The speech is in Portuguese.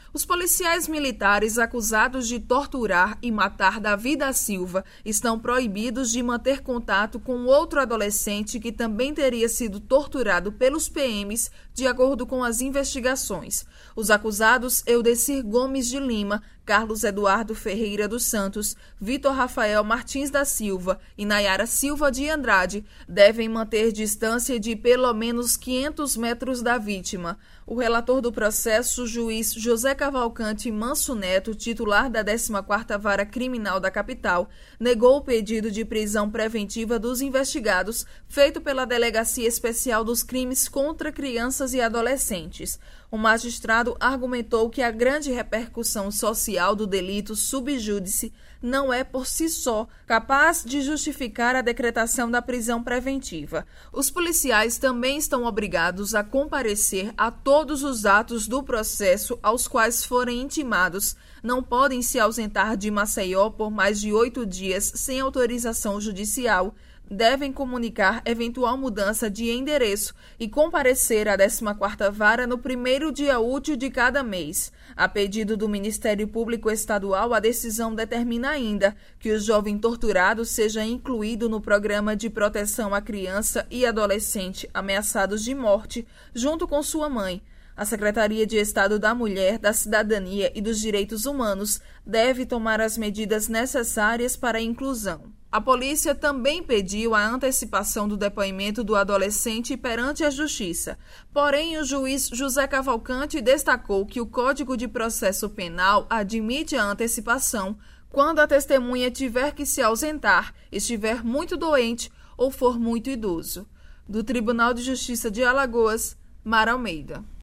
Os policiais militares acusados de torturar e matar Davi da Silva estão proibidos de manter contato com outro adolescente que também teria sido torturado pelos PMs, de acordo com as investigações. Os acusados Eudecir Gomes de Lima, Carlos Eduardo Ferreira dos Santos, Vitor Rafael Martins da Silva e Nayara Silva de Andrade devem manter distância de pelo menos 500 metros da vítima. O relator do processo, juiz José Cavalcante Manso Neto, titular da 14ª Vara Criminal da capital, negou o pedido de prisão preventiva dos investigados feito pela Delegacia Especial dos Crimes contra Crianças e Adolescentes. O magistrado argumentou que a grande repercussão social do delito sub iudice não é por si só capaz de justificar a decretação da prisão preventiva. Os policiais também estão obrigados a comparecer a todos os atos do processo aos quais forem intimados, não podem se ausentar de Maceió por mais de 8 dias sem autorização judicial, devem comunicar eventual mudança de endereço e comparecer à 14ª Vara no primeiro dia útil de cada mês. A pedido do Ministério Público Estadual, a decisão determina ainda que o jovem torturado seja incluído no Programa de Proteção à Criança e Adolescente ameaçados de morte, junto com sua mãe. A Secretaria de Estado da Mulher, da Cidadania e dos Direitos Humanos deve tomar as medidas necessárias para a inclusão. A polícia também pediu a antecipação do depoimento do adolescente perante a Justiça. Porém, o juiz José Cavalcante destacou que o Código de Processo Penal admite a antecipação quando a testemunha tiver que se ausentar, estiver muito doente ou for muito idoso. Do Tribunal de Justiça de Alagoas, Mara Almeida.